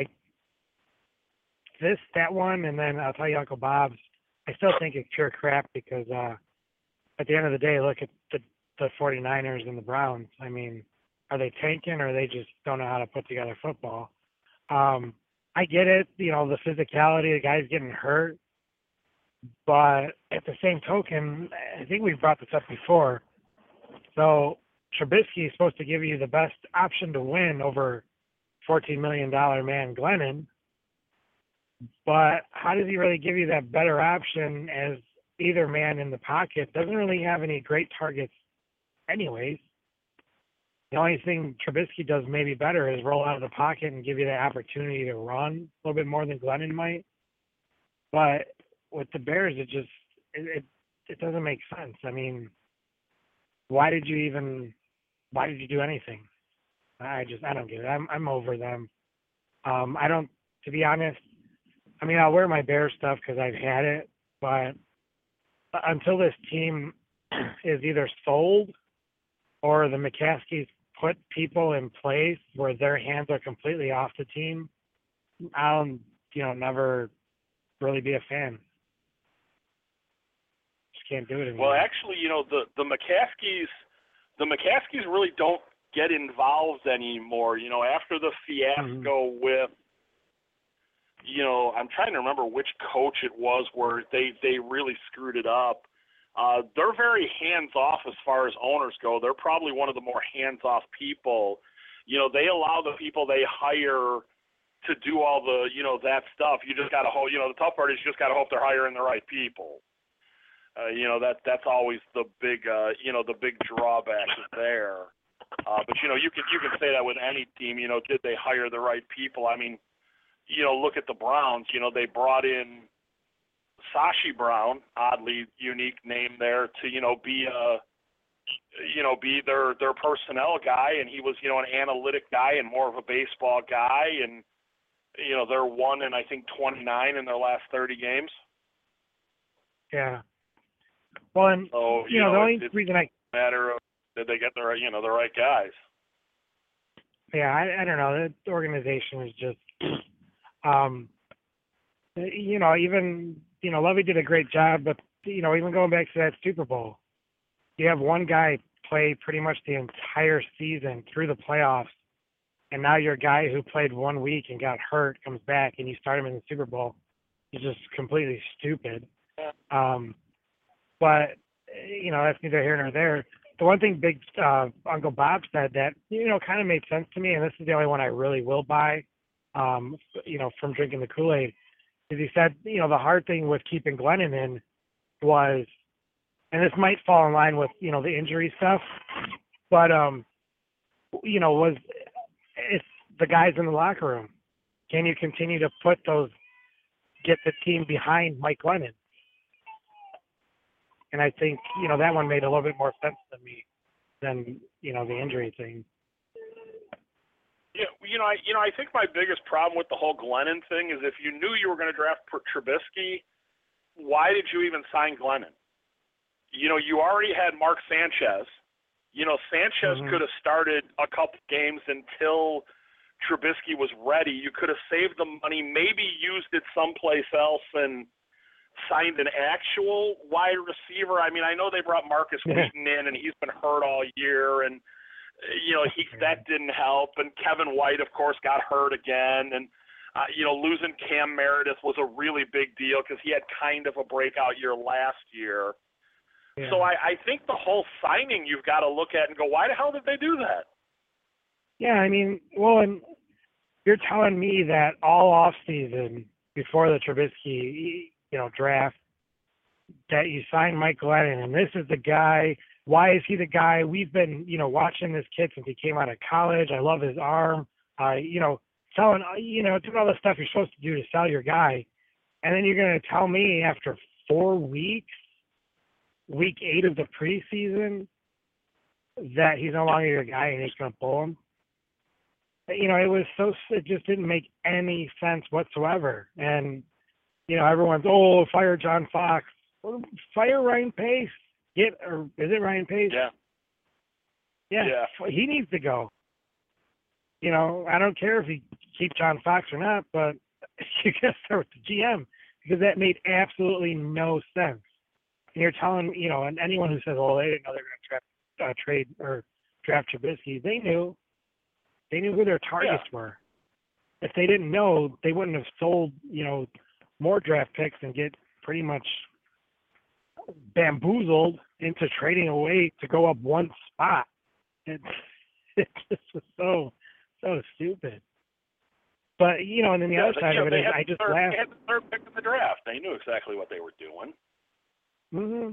S3: this, that one, and then I'll tell you Uncle Bob's, I still think it's pure crap, because uh, at the end of the day, look at the, the 49ers and the Browns. I mean, are they tanking, or they just don't know how to put together football? Um, I get it, you know, the physicality, the guys getting hurt, but at the same token, I think we've brought this up before. So Trubisky is supposed to give you the best option to win over fourteen million dollars man Glennon, but how does he really give you that better option as either man in the pocket? Doesn't really have any great targets anyways. The only thing Trubisky does maybe better is roll out of the pocket and give you that opportunity to run a little bit more than Glennon might. But with the Bears, it just it, it it doesn't make sense. I mean, why did you even why did you do anything? I just I don't get it. I'm I'm over them. Um, I don't, to be honest. I mean, I'll wear my Bears stuff because I've had it, but until this team is either sold or the McCaskies put people in place where their hands are completely off the team, I'll, you know, never really be a fan. Just can't do it anymore.
S2: Well, actually, you know, the, the McCaskies, the McCaskies really don't get involved anymore. You know, after the fiasco mm-hmm. with, you know, I'm trying to remember which coach it was where they, they really screwed it up. Uh, they're very hands-off as far as owners go. They're probably one of the more hands-off people. You know, they allow the people they hire to do all the, you know, that stuff. You just got to hope, you know, the tough part is you just got to hope they're hiring the right people. Uh, you know, that that's always the big, uh, you know, the big drawback is there. Uh, but, you know, you can, you can say that with any team. You know, did they hire the right people? I mean, you know, look at the Browns. You know, they brought in Sashi Brown, oddly unique name there, to, you know, be a you know, be their their personnel guy, and he was, you know, an analytic guy and more of a baseball guy, and you know, they're one in I think twenty-nine in their last thirty games.
S3: Yeah. Well, and
S2: so,
S3: you,
S2: you
S3: know,
S2: know
S3: the only
S2: it's, it's
S3: reason I
S2: a matter of did they get the right, you know, the right guys.
S3: yeah, I, I don't know. The organization is just, um, you know, even you know, Lovey did a great job, but you know, even going back to that Super Bowl, you have one guy play pretty much the entire season through the playoffs, and now your guy who played one week and got hurt comes back and you start him in the Super Bowl. He's just completely stupid. Um, but you know, that's neither here nor there. The one thing Big uh, Uncle Bob said that you know kind of made sense to me, and this is the only one I really will buy, um, you know, from drinking the Kool-Aid, is he said, you know, the hard thing with keeping Glennon in was, and this might fall in line with you know the injury stuff, but um, you know, was it's the guys in the locker room. Can you continue to put those, get the team behind Mike Glennon? And I think, you know, that one made a little bit more sense to me than, you know, the injury thing.
S2: Yeah, you know, I you know, I think my biggest problem with the whole Glennon thing is if you knew you were going to draft Trubisky, why did you even sign Glennon? You know, you already had Mark Sanchez. You know, Sanchez
S3: Mm-hmm.
S2: could have started a couple games until Trubisky was ready. You could have saved the money, maybe used it someplace else and signed an actual wide receiver. I mean, I know they brought Marcus
S3: Yeah.
S2: Wheaton in, and he's been hurt all year, and you know he that didn't help. And Kevin White, of course, got hurt again, and uh, you know losing Cam Meredith was a really big deal because he had kind of a breakout year last year.
S3: Yeah.
S2: So I, I think the whole signing you've got to look at and go, why the hell did they do that?
S3: Yeah, I mean, well, and you're telling me that all off season before the Trubisky, you know, draft, that you signed Mike Glennon, and this is the guy. Why is he the guy? We've been, you know, watching this kid since he came out of college. I love his arm. Uh, you know, selling, you know, doing all the stuff you're supposed to do to sell your guy, and then you're going to tell me after four weeks, week eight of the preseason, that he's no longer your guy and he's going to pull him. You know, it was so, it just didn't make any sense whatsoever. And, you know, everyone's, oh, fire John Fox. Well, fire Ryan Pace. Get, or is it Ryan Pace?
S2: Yeah.
S3: Yeah.
S2: Yeah.
S3: He needs to go. You know, I don't care if he keep John Fox or not, but you got to start with the G M because that made absolutely no sense. And you're telling, you know, and anyone who says, oh, they didn't know they were going to draft, uh, trade or draft Trubisky, they knew. They knew who their targets
S2: Yeah.
S3: were. If they didn't know, they wouldn't have sold, you know, more draft picks and get pretty much bamboozled into trading away to go up one spot. It, it just was so, so stupid. But, you know, and then the
S2: yeah,
S3: other side
S2: you know,
S3: of it
S2: they
S3: is
S2: had
S3: I
S2: the
S3: just
S2: third,
S3: laughed.
S2: They had the third pick in the draft. They knew exactly what they were doing.
S3: Mm-hmm.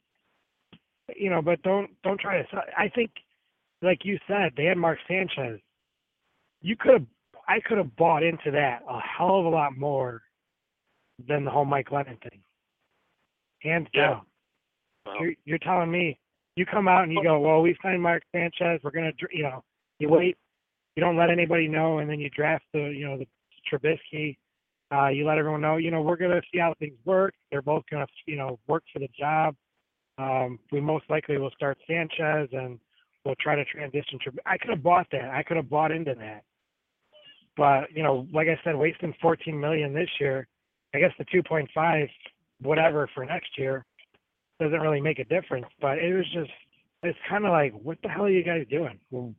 S3: You know, but don't don't try to. I think, like you said, they had Mark Sanchez. You could have, I could have bought into that a hell of a lot more than the whole Mike Glennon thing. Hands
S2: Yeah.
S3: down.
S2: Well,
S3: You're, you're telling me, you come out and you go, well, we signed Mark Sanchez. We're gonna, you know, you wait, you don't let anybody know, and then you draft the, you know, the Trubisky. Uh, you let everyone know, you know, we're gonna see how things work. They're both gonna, you know, work for the job. Um, we most likely will start Sanchez, and we'll try to transition. Trub- I could have bought that. I could have bought into that. But you know, like I said, wasting fourteen million this year, I guess the two point five, whatever for next year, doesn't really make a difference. But it was just, it's kind of like, what the hell are you guys doing? Well,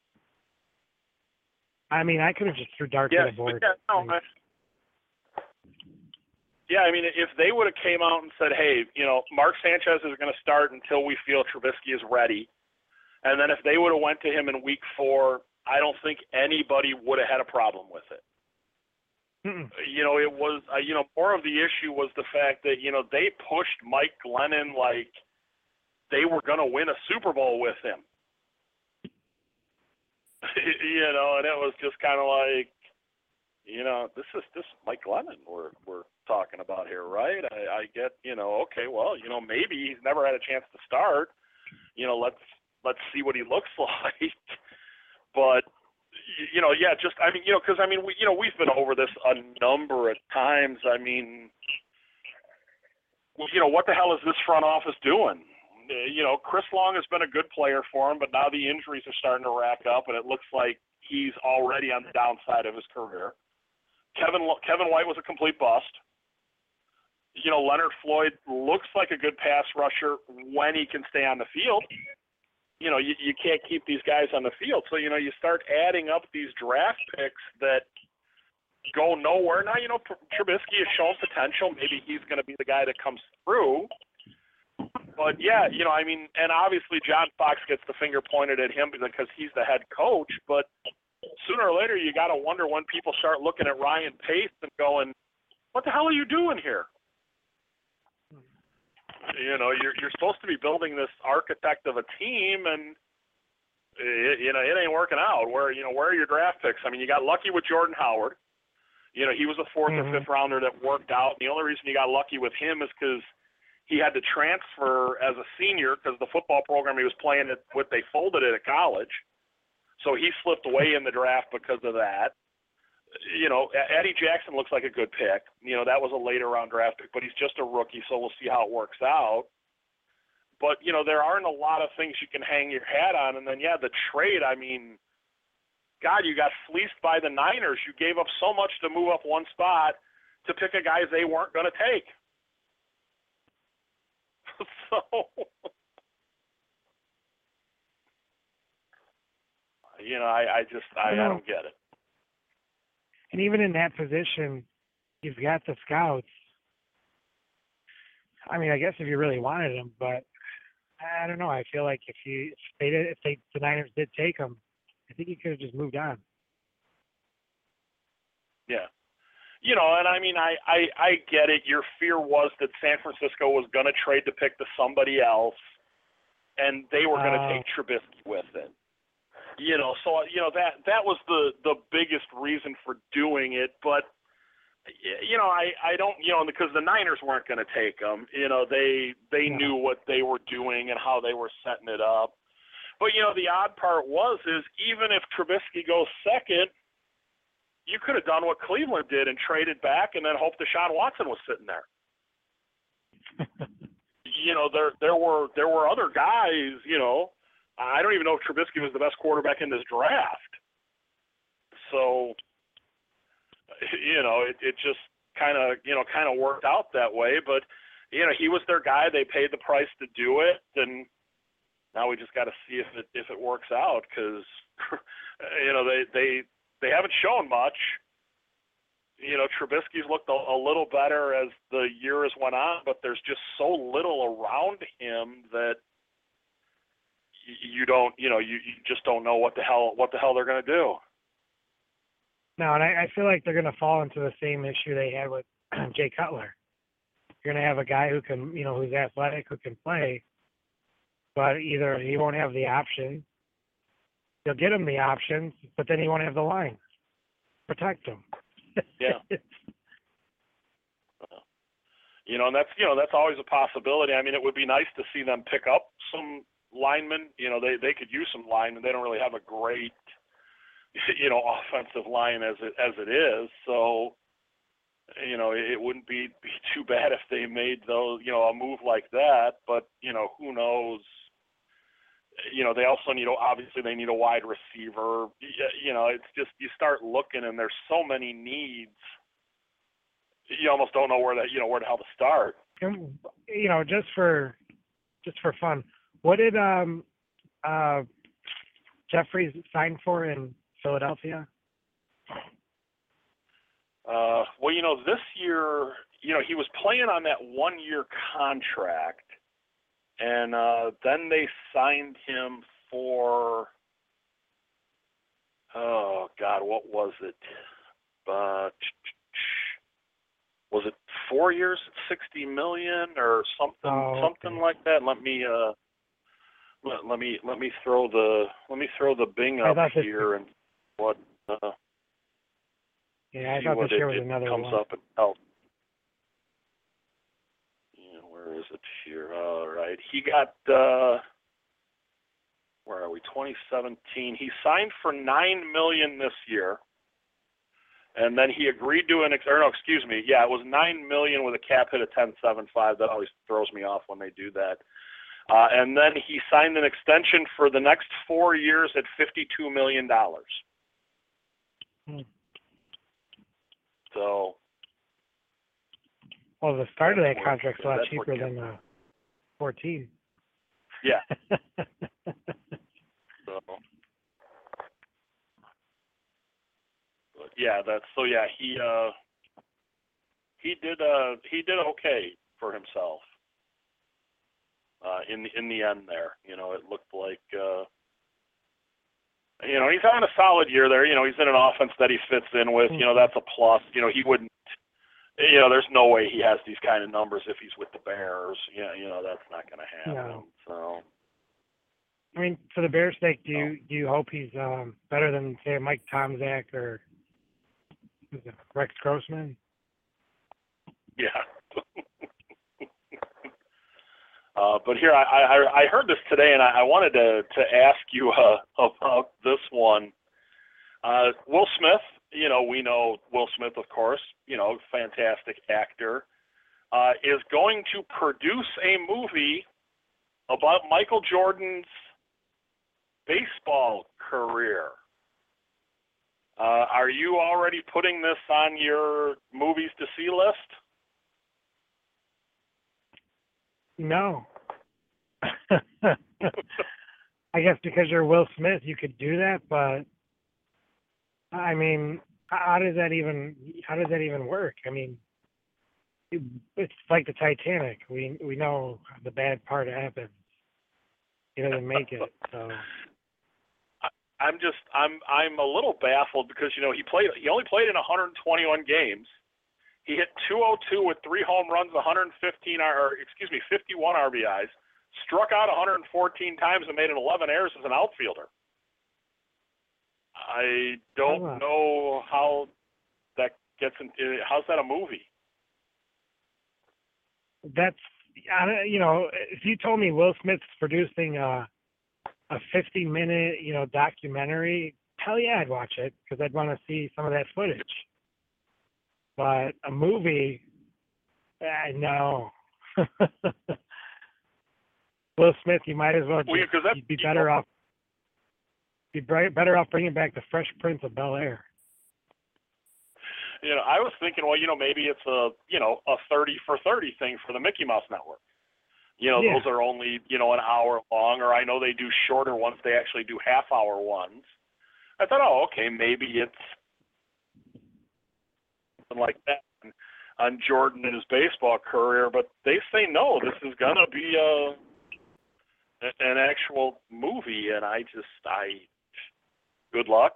S3: I mean, I could have just threw darts
S2: yeah,
S3: at the board.
S2: yeah, no, I, yeah, I mean, if they would have came out and said, hey, you know, Mark Sanchez is going to start until we feel Trubisky is ready, and then if they would have went to him in week four, I don't think anybody would have had a problem with it.
S3: Mm-mm.
S2: You know, it was, uh, you know, more of the issue was the fact that, you know, they pushed Mike Glennon like they were going to win a Super Bowl with him. You know, and it was just kind of like, you know, this is this Mike Glennon we're we're talking about here, right? I, I get, you know, okay, well, you know, maybe he's never had a chance to start. you know, let's let's see what he looks like. But you know, yeah, just I mean, you know, because I mean, we you know we've been over this a number of times. I mean, you know, what the hell is this front office doing? You know, Chris Long has been a good player for him, but now the injuries are starting to rack up, and it looks like he's already on the downside of his career. Kevin Kevin White was a complete bust. You know, Leonard Floyd looks like a good pass rusher when he can stay on the field. You know, you, you can't keep these guys on the field. So, you know, you start adding up these draft picks that go nowhere. Now, you know, Trubisky has shown potential. Maybe he's going to be the guy that comes through. But, yeah, you know, I mean, and obviously John Fox gets the finger pointed at him because he's the head coach. But sooner or later, you got to wonder when people start looking at Ryan Pace and going, what the hell are you doing here? You know, you're you're supposed to be building this architect of a team, and it, you know it ain't working out. Where you know where are your draft picks? I mean, you got lucky with Jordan Howard. You know, he was a fourth mm-hmm. or fifth rounder that worked out. And the only reason you got lucky with him is because he had to transfer as a senior because the football program he was playing at, with they folded it at college, so he slipped away in the draft because of that. You know, Eddie Jackson looks like a good pick. You know, that was a later round draft pick, but he's just a rookie, so we'll see how it works out. But, you know, there aren't a lot of things you can hang your hat on. And then, yeah, the trade, I mean, God, you got fleeced by the Niners. You gave up so much to move up one spot to pick a guy they weren't going to take. So, you know, I, I just, I, I don't get it.
S3: And even in that position, you've got the scouts. I mean, I guess if you really wanted them, but I don't know. I feel like if you if they did, if they the Niners did take them, I think you could have just moved on.
S2: Yeah, you know, and I mean, I I, I get it. Your fear was that San Francisco was going to trade the pick to somebody else, and they were going to uh, take Trubisky with it. You know, so, you know, that that was the, the biggest reason for doing it. But, you know, I, I don't, you know, because the Niners weren't going to take them. You know, they they yeah. knew what they were doing and how they were setting it up. But, you know, the odd part was is even if Trubisky goes second, you could have done what Cleveland did and traded back and then hoped Deshaun Watson was sitting there. You know, there there were there were other guys, you know. I don't even know if Trubisky was the best quarterback in this draft. So, you know, it, it just kind of, you know, kind of worked out that way. But, you know, he was their guy. They paid the price to do it. And now we just got to see if it if it works out because, you know, they, they, they haven't shown much. You know, Trubisky's looked a, a little better as the years went on, but there's just so little around him that you don't, you know, you, you just don't know what the hell what the hell they're going to do.
S3: No, and I, I feel like they're going to fall into the same issue they had with Jay Cutler. You're going to have a guy who can, you know, who's athletic, who can play, but either he won't have the option, you'll get him the options, but then he won't have the line. Protect him.
S2: Yeah. You know, and that's, you know, that's always a possibility. I mean, it would be nice to see them pick up some linemen. You know, they, they could use some linemen. They don't really have a great, you know, offensive line as it as it is. So, you know, it wouldn't be, be too bad if they made those, you know, a move like that. But, you know, who knows? You know, they also need, obviously they need a wide receiver. You know, it's just, you start looking and there's so many needs. You almost don't know where that, you know, where the hell to start.
S3: And, you know, just for, just for fun, what did um, uh, Jeffries sign for in Philadelphia?
S2: Uh, well, you know, this year, you know, he was playing on that one-year contract, and uh, then they signed him for, oh, God, what was it? Uh, was it four years at sixty million dollars or something,
S3: oh,
S2: something
S3: okay.
S2: like that? Let me uh, let, let me let me throw the let me throw the Bing up here and what. Uh,
S3: yeah, I thought this year was another
S2: one.
S3: Comes
S2: up and helps. Yeah, where is it here? All right, he got uh, where are we? twenty seventeen. He signed for nine million dollars this year. And then he agreed to an, or no, excuse me, yeah, it was nine million dollars with a cap hit of ten seventy-five. That always throws me off when they do that. Uh, and then he signed an extension for the next four years at fifty-two million dollars.
S3: Hmm.
S2: So.
S3: Well, the start of that
S2: That's
S3: contract's a lot
S2: that's
S3: cheaper
S2: what-
S3: than uh, fourteen.
S2: Yeah. So. But yeah, that's so. Yeah, he uh, he did uh, he did okay for himself. Uh, in the in the end, there, you know, it looked like, uh, you know, he's having a solid year there. You know, he's in an offense that he fits in with. You know, that's a plus. You know, he wouldn't. You know, there's no way he has these kind of numbers if he's with the Bears. Yeah, you know, that's not going to happen.
S3: No.
S2: So.
S3: I mean, for the Bears' sake, do you do you hope he's um, better than say Mike Tomczak or who's it, Rex Grossman?
S2: Yeah. uh, but here, I, I I heard this today, and I, I wanted to to ask you uh, about this one. Uh, Will Smith, you know, we know Will Smith, of course, you know, fantastic actor, uh, is going to produce a movie about Michael Jordan's baseball career. Uh, are you already putting this on your movies to see list?
S3: No. I guess because you're Will Smith, you could do that, but I mean, how does that even how does that even work? I mean, it, it's like the Titanic. We we know the bad part happens. He doesn't make it, so.
S2: I'm just I'm I'm a little baffled because you know he played he only played in one hundred twenty-one games. He hit two oh two with three home runs, one hundred fifteen or excuse me fifty-one R B Is, struck out one hundred fourteen times and made an eleven errors as an outfielder. I don't
S3: Oh.
S2: know how that gets in. How's that a movie?
S3: That's I don't- you know if you told me Will Smith's producing a a fifty minute you know documentary, hell yeah, I'd watch it because I'd want to see some of that footage. But a movie, uh, no. Will Smith, you might as well just,
S2: Well, 'cause that-
S3: you'd be better off. Be bright, better off bringing back the Fresh Prince of Bel Air.
S2: You know, I was thinking, well, you know, maybe it's a you know a thirty for thirty thing for the Mickey Mouse Network. You know,
S3: Yeah.
S2: those are only, you know, an hour long, or I know they do shorter ones. They actually do half-hour ones. I thought, oh, okay, maybe it's something like that on Jordan and his baseball career. But they say, no, this is going to be a, an actual movie, and I just, I, good luck.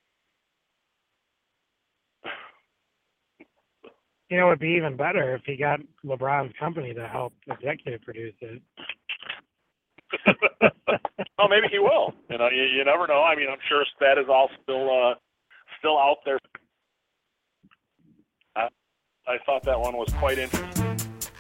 S3: You know, it'd be even better if he got LeBron's company to help executive produce it.
S2: Well, maybe he will. You know, you, you never know. I mean, I'm sure that is all still uh, still out there. I, I thought that one was quite interesting.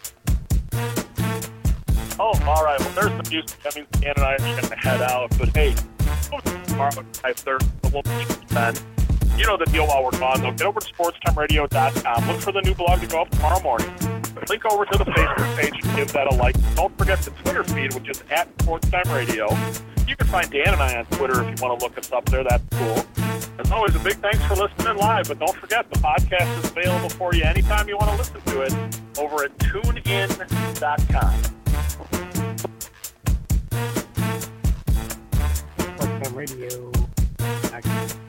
S2: Oh, all right. Well, there's the music. That means Dan and I are going to head out. But hey, tomorrow at five thirty, we'll be then. You know the deal while we're gone, though. Get over to sports time radio dot com. Look for the new blog to go up tomorrow morning. Link over to the Facebook page and give that a like. Don't forget the Twitter feed, which is at SportsTime Radio. You can find Dan and I on Twitter if you want to look us up there. That's cool. As always, a big thanks for listening live. But don't forget, the podcast is available for you anytime you want to listen to it over at tune in dot com.
S3: SportsTime Radio.